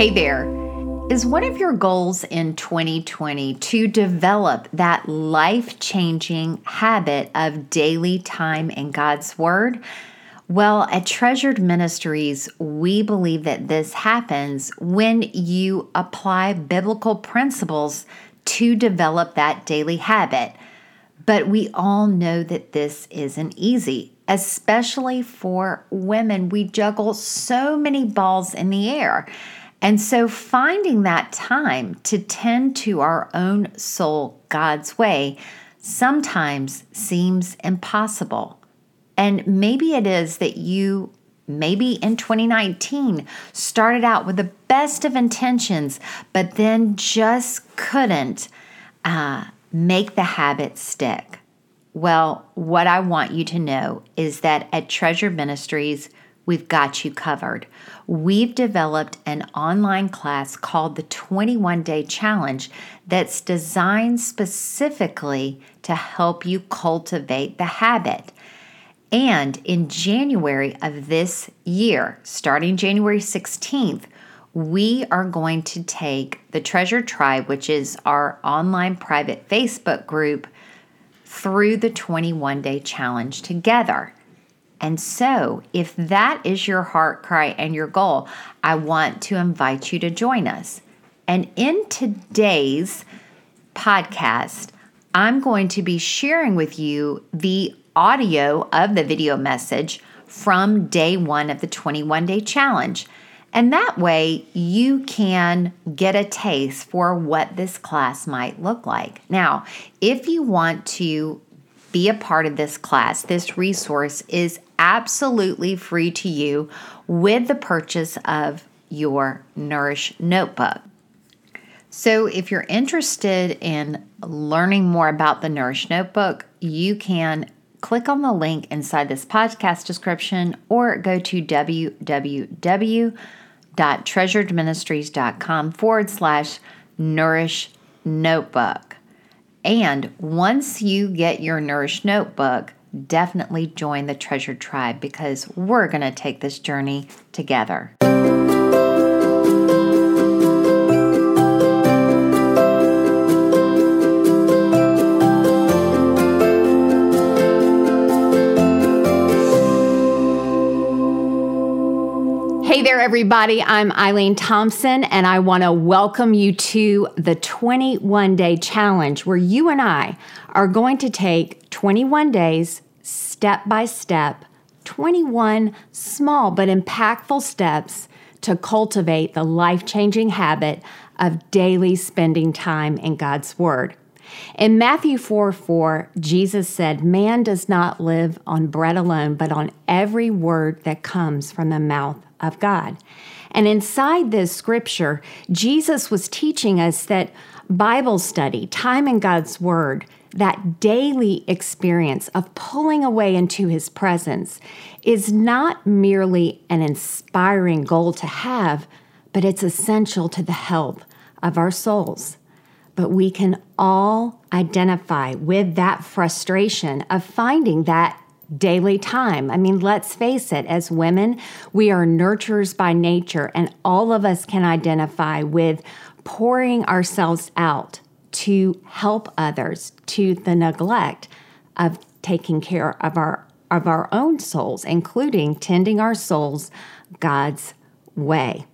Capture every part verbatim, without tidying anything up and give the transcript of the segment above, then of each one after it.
Hey there. Is one of your goals in twenty twenty to develop that life-changing habit of daily time in God's Word? Well, at Treasured Ministries, we believe that this happens when you apply biblical principles to develop that daily habit. But we all know that this isn't easy, especially for women. We juggle so many balls in the air. And so finding that time to tend to our own soul God's way sometimes seems impossible. And maybe it is that you, maybe in twenty nineteen, started out with the best of intentions, but then just couldn't uh, make the habit stick. Well, what I want you to know is that at Treasure Ministries, we've got you covered. We've developed an online class called the twenty-one day Challenge that's designed specifically to help you cultivate the habit. And in January of this year, starting January sixteenth, we are going to take the Treasure Tribe, which is our online private Facebook group, through the twenty-one day Challenge together. And so, if that is your heart cry and your goal, I want to invite you to join us. And in today's podcast, I'm going to be sharing with you the audio of the video message from day one of the twenty-one day Challenge. And that way, you can get a taste for what this class might look like. Now, if you want to be a part of this class, this resource is absolutely free to you with the purchase of your Nourish Notebook. So if you're interested in learning more about the Nourish Notebook, you can click on the link inside this podcast description or go to www.treasuredministries.com forward slash Nourish Notebook. And once you get your Nourish Notebook, definitely join the Treasure Tribe because we're going to take this journey together. Hey there, everybody. I'm Eileen Thompson, and I want to welcome you to the twenty-one day Challenge, where you and I are going to take twenty-one days, step by step, twenty-one small but impactful steps to cultivate the life-changing habit of daily spending time in God's Word. In Matthew four four, Jesus said, "Man does not live on bread alone, but on every word that comes from the mouth of God." And inside this scripture, Jesus was teaching us that Bible study, time in God's Word, that daily experience of pulling away into His presence is not merely an inspiring goal to have, but it's essential to the health of our souls. But we can all identify with that frustration of finding that daily time. I mean, let's face it, as women, we are nurturers by nature, and all of us can identify with pouring ourselves out to help others, to the neglect of taking care of our of our own souls, including tending our souls God's way.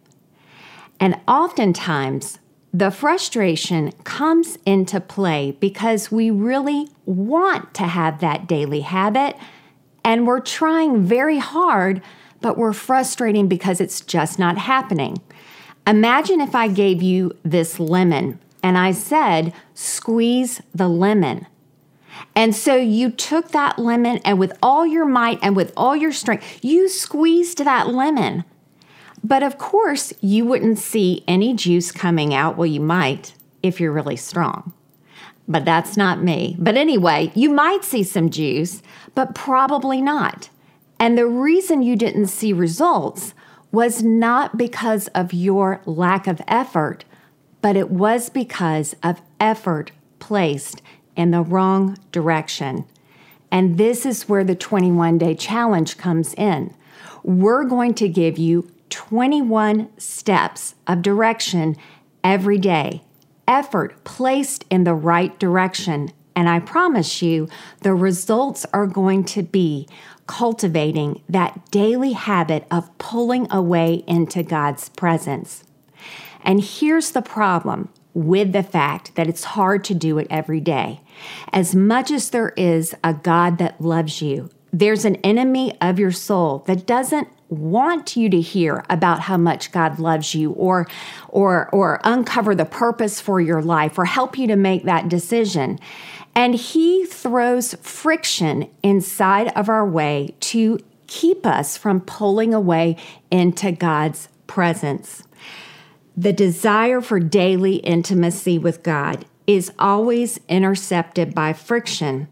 And oftentimes, the frustration comes into play because we really want to have that daily habit, and we're trying very hard, but we're frustrating because it's just not happening. Imagine if I gave you this lemon and I said, squeeze the lemon. And so you took that lemon and with all your might and with all your strength, you squeezed that lemon. But of course, you wouldn't see any juice coming out. Well, you might if you're really strong. But that's not me. But anyway, you might see some juice, but probably not. And the reason you didn't see results was not because of your lack of effort, but it was because of effort placed in the wrong direction. And this is where the twenty-one day Challenge comes in. We're going to give you twenty-one steps of direction every day. Effort placed in the right direction. And I promise you, the results are going to be cultivating that daily habit of pulling away into God's presence. And here's the problem with the fact that it's hard to do it every day. As much as there is a God that loves you, there's an enemy of your soul that doesn't want you to hear about how much God loves you or, or, or uncover the purpose for your life or help you to make that decision. And he throws friction inside of our way to keep us from pulling away into God's presence. The desire for daily intimacy with God is always intercepted by friction,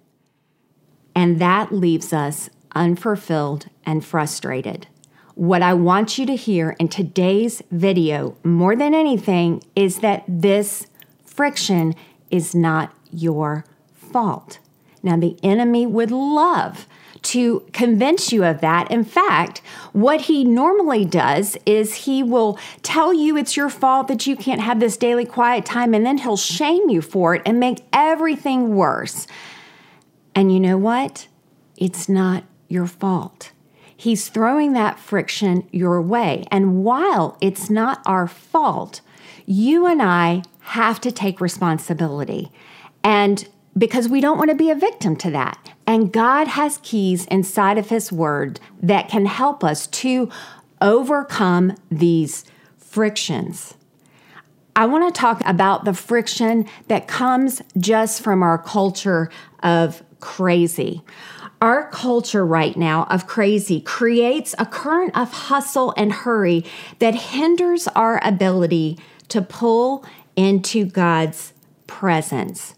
and that leaves us unfulfilled and frustrated. What I want you to hear in today's video, more than anything, is that this friction is not your fault. Now, the enemy would love to convince you of that. In fact, what he normally does is he will tell you it's your fault that you can't have this daily quiet time, and then he'll shame you for it and make everything worse. And you know what? It's not your fault. He's throwing that friction your way. And while it's not our fault, you and I have to take responsibility. And because we don't want to be a victim to that. And God has keys inside of his word that can help us to overcome these frictions. I want to talk about the friction that comes just from our culture of crazy. Our culture right now of crazy creates a current of hustle and hurry that hinders our ability to pull into God's presence.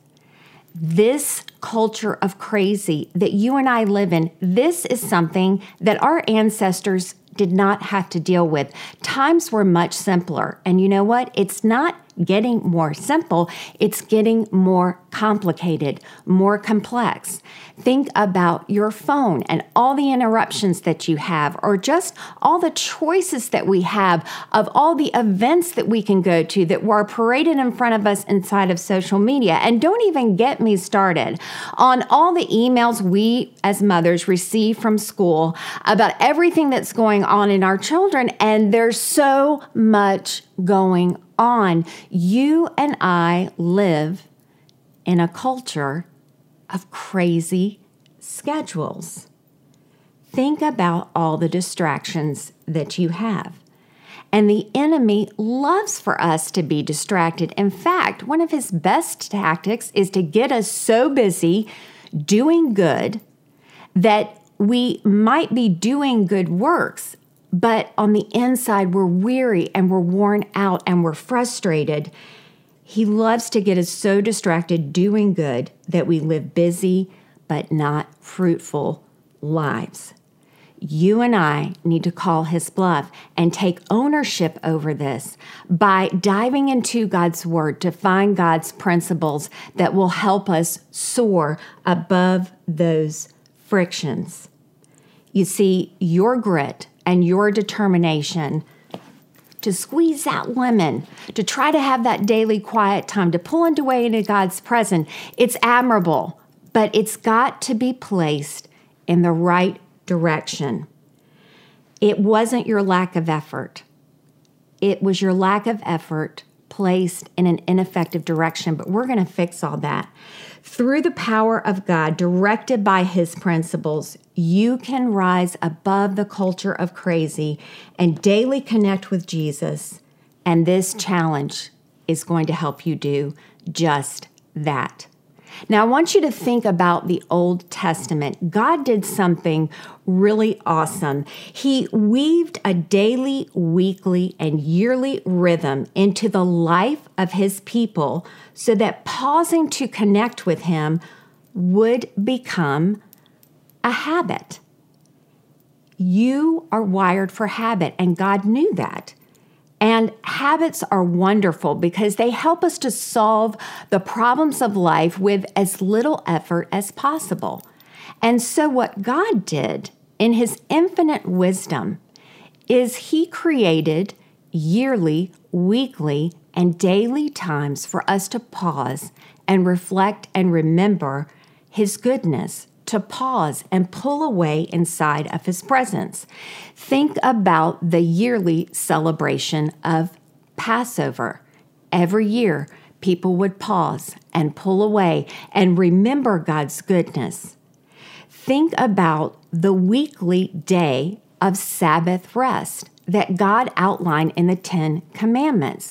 This culture of crazy that you and I live in, this is something that our ancestors did not have to deal with. Times were much simpler. And you know what? It's not getting more simple. It's getting more complicated, more complex. Think about your phone and all the interruptions that you have, or just all the choices that we have of all the events that we can go to that were paraded in front of us inside of social media. And don't even get me started on all the emails we as mothers receive from school about everything that's going on in our children. And there's so much going on. You and I live in a culture of crazy schedules. Think about all the distractions that you have. And the enemy loves for us to be distracted. In fact, one of his best tactics is to get us so busy doing good that we might be doing good works, but on the inside, we're weary and we're worn out and we're frustrated. He loves to get us so distracted doing good that we live busy but not fruitful lives. You and I need to call his bluff and take ownership over this by diving into God's word to find God's principles that will help us soar above those frictions. You see, your grit and your determination to squeeze that lemon, to try to have that daily quiet time, to pull into way into God's presence, it's admirable, but it's got to be placed in the right direction. It wasn't your lack of effort. It was your lack of effort placed in an ineffective direction, but we're going to fix all that. Through the power of God, directed by his principles, you can rise above the culture of crazy and daily connect with Jesus. And this challenge is going to help you do just that. Now, I want you to think about the Old Testament. God did something really awesome. He weaved a daily, weekly, and yearly rhythm into the life of his people so that pausing to connect with him would become a habit. You are wired for habit, and God knew that. And habits are wonderful because they help us to solve the problems of life with as little effort as possible. And so what God did in his infinite wisdom is He created yearly, weekly, and daily times for us to pause and reflect and remember His goodness, to pause and pull away inside of His presence. Think about the yearly celebration of Passover. Every year, people would pause and pull away and remember God's goodness. Think about the weekly day of Sabbath rest that God outlined in the Ten Commandments.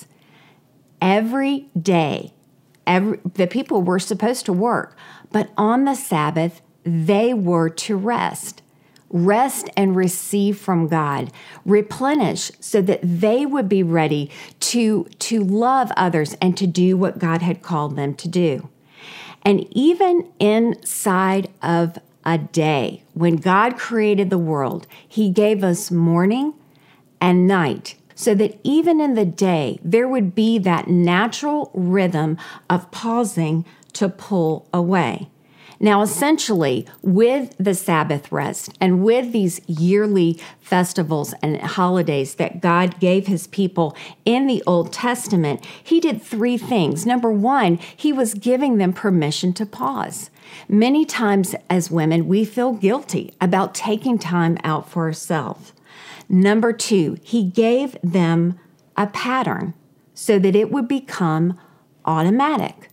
Every day, every, the people were supposed to work, but on the Sabbath, they were to rest. Rest and receive from God, replenish so that they would be ready to, to love others and to do what God had called them to do. And even inside of a day, when God created the world, He gave us morning and night, so that even in the day, there would be that natural rhythm of pausing to pull away. Now, essentially, with the Sabbath rest and with these yearly festivals and holidays that God gave His people in the Old Testament, He did three things. Number one, He was giving them permission to pause. Many times as women, we feel guilty about taking time out for ourselves. Number two, He gave them a pattern so that it would become automatic.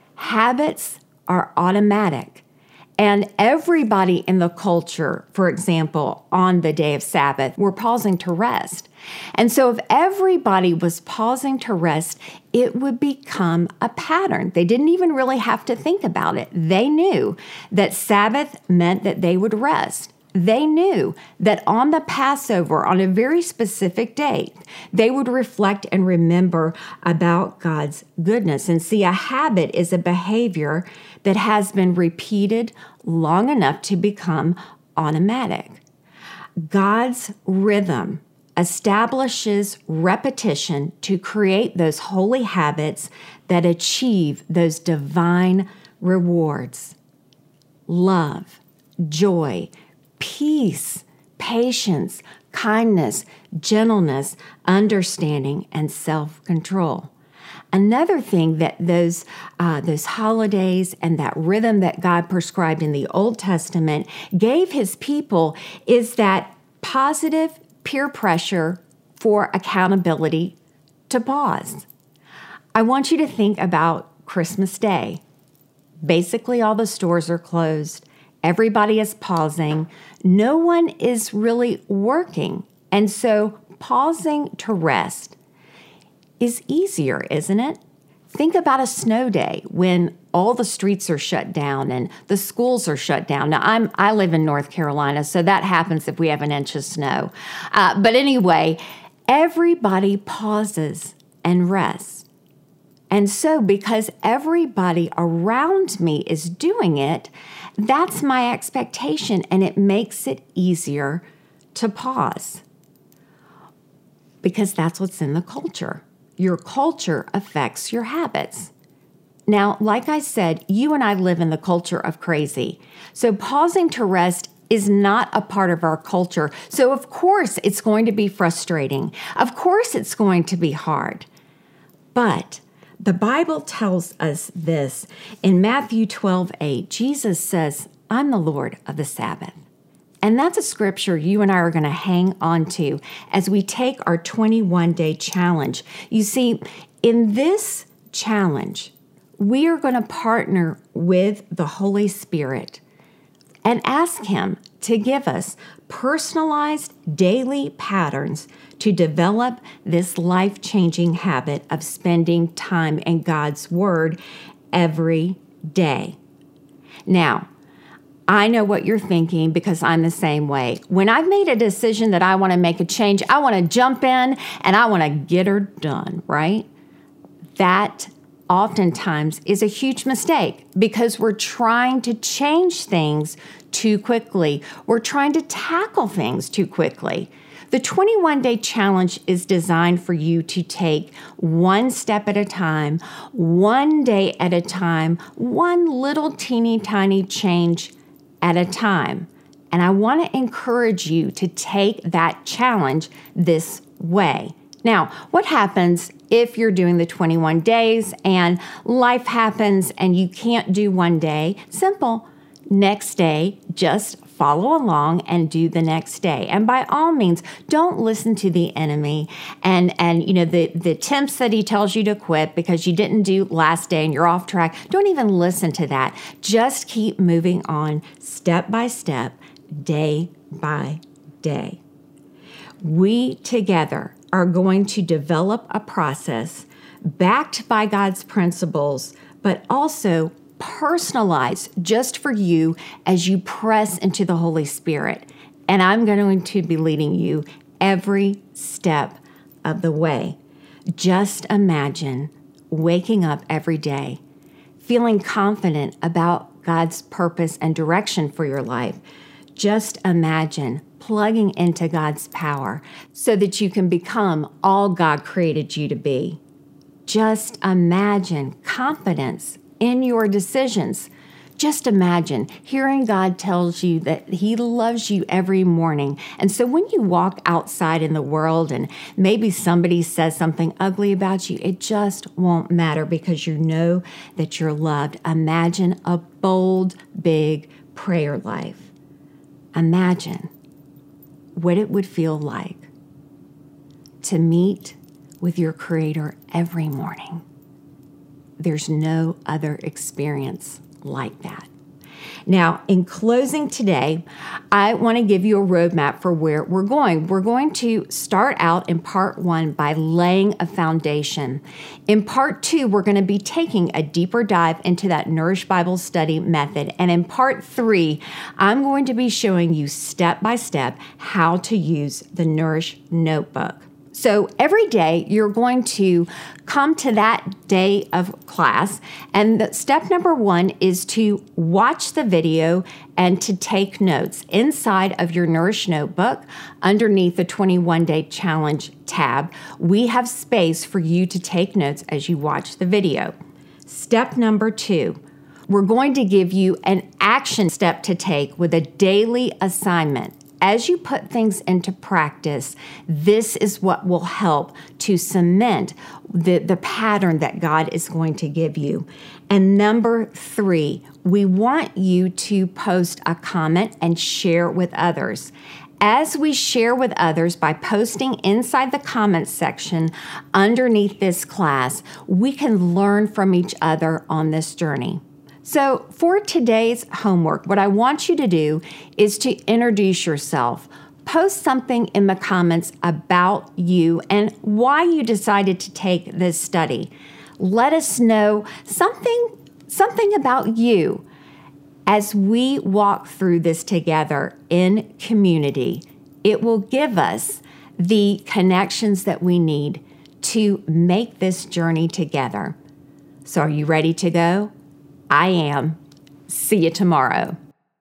Habits are automatic. And everybody in the culture, for example, on the day of Sabbath, were pausing to rest. And so if everybody was pausing to rest, it would become a pattern. They didn't even really have to think about it. They knew that Sabbath meant that they would rest. They knew that on the Passover, on a very specific date, they would reflect and remember about God's goodness. And see, a habit is a behavior that has been repeated long enough to become automatic. God's rhythm establishes repetition to create those holy habits that achieve those divine rewards. Love, joy, peace, patience, kindness, gentleness, understanding, and self-control. Another thing that those uh, those holidays and that rhythm that God prescribed in the Old Testament gave His people is that positive peer pressure for accountability to pause. I want you to think about Christmas Day. Basically, all the stores are closed. Everybody is pausing. No one is really working. And so pausing to rest is easier, isn't it? Think about a snow day when all the streets are shut down and the schools are shut down. Now, I'm, I live in North Carolina, so that happens if we have an inch of snow. Uh, but anyway, everybody pauses and rests. And so because everybody around me is doing it, that's my expectation, and it makes it easier to pause because that's what's in the culture. Your culture affects your habits. Now, like I said, you and I live in the culture of crazy. So pausing to rest is not a part of our culture. So of course it's going to be frustrating. Of course it's going to be hard. But the Bible tells us this. In Matthew twelve eight, Jesus says, I'm the Lord of the Sabbath. And that's a scripture you and I are going to hang on to as we take our twenty-one day challenge. You see, in this challenge, we are going to partner with the Holy Spirit and ask Him to give us personalized daily patterns to develop this life-changing habit of spending time in God's Word every day. Now, I know what you're thinking because I'm the same way. When I've made a decision that I want to make a change, I want to jump in and I want to get her done, right? That oftentimes is a huge mistake because we're trying to change things too quickly. We're trying to tackle things too quickly. The twenty-one day challenge is designed for you to take one step at a time, one day at a time, one little teeny tiny change at a time. And I want to encourage you to take that challenge this way. Now, what happens if you're doing the twenty-one days and life happens and you can't do one day? Simple. Next day, just follow along and do the next day. And by all means, don't listen to the enemy and, and you know, the, the attempts that he tells you to quit because you didn't do last day and you're off track. Don't even listen to that. Just keep moving on step by step, day by day. We together are going to develop a process backed by God's principles, but also personalized just for you as you press into the Holy Spirit. And I'm going to be leading you every step of the way. Just imagine waking up every day, feeling confident about God's purpose and direction for your life. Just imagine plugging into God's power so that you can become all God created you to be. Just imagine confidence in your decisions. Just imagine hearing God tells you that he loves you every morning. And so when you walk outside in the world and maybe somebody says something ugly about you, it just won't matter because you know that you're loved. Imagine a bold, big prayer life. Imagine what it would feel like to meet with your Creator every morning. There's no other experience like that. Now, in closing today, I want to give you a roadmap for where we're going. We're going to start out in part one by laying a foundation. In part two, we're going to be taking a deeper dive into that Nourish Bible Study method. And in part three, I'm going to be showing you step by step how to use the Nourish Notebook. So every day you're going to come to that day of class, and the step number one is to watch the video and to take notes. Inside of your Nourish Notebook, underneath the twenty-one day challenge tab, we have space for you to take notes as you watch the video. Step number two, we're going to give you an action step to take with a daily assignment. As you put things into practice, this is what will help to cement the, the pattern that God is going to give you. And number three, we want you to post a comment and share with others. As we share with others by posting inside the comments section underneath this class, we can learn from each other on this journey. So for today's homework, what I want you to do is to introduce yourself. Post something in the comments about you and why you decided to take this study. Let us know something, something about you as we walk through this together in community. It will give us the connections that we need to make this journey together. So are you ready to go? I am. See you tomorrow.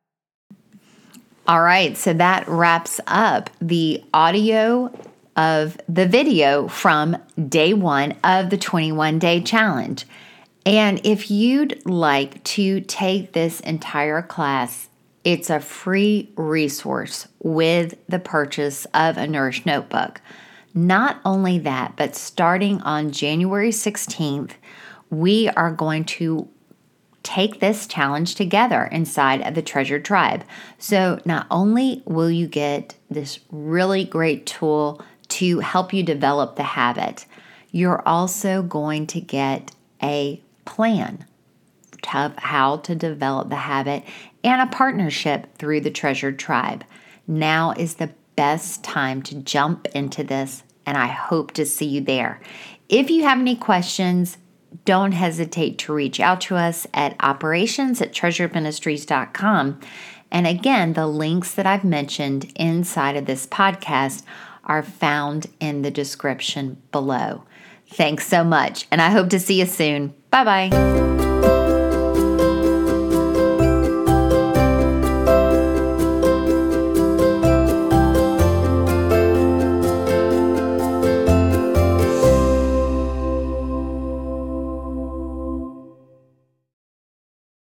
All right, so that wraps up the audio of the video from day one of the twenty-one day challenge. And if you'd like to take this entire class, it's a free resource with the purchase of a Nourish Notebook. Not only that, but starting on January sixteenth, we are going to take this challenge together inside of the Treasured Tribe. So not only will you get this really great tool to help you develop the habit, you're also going to get a plan of how to develop the habit and a partnership through the Treasured Tribe. Now is the best time to jump into this, and I hope to see you there. If you have any questions, don't hesitate to reach out to us at operations at treasured ministries dot com. And again, the links that I've mentioned inside of this podcast are found in the description below. Thanks so much, and I hope to see you soon. Bye-bye.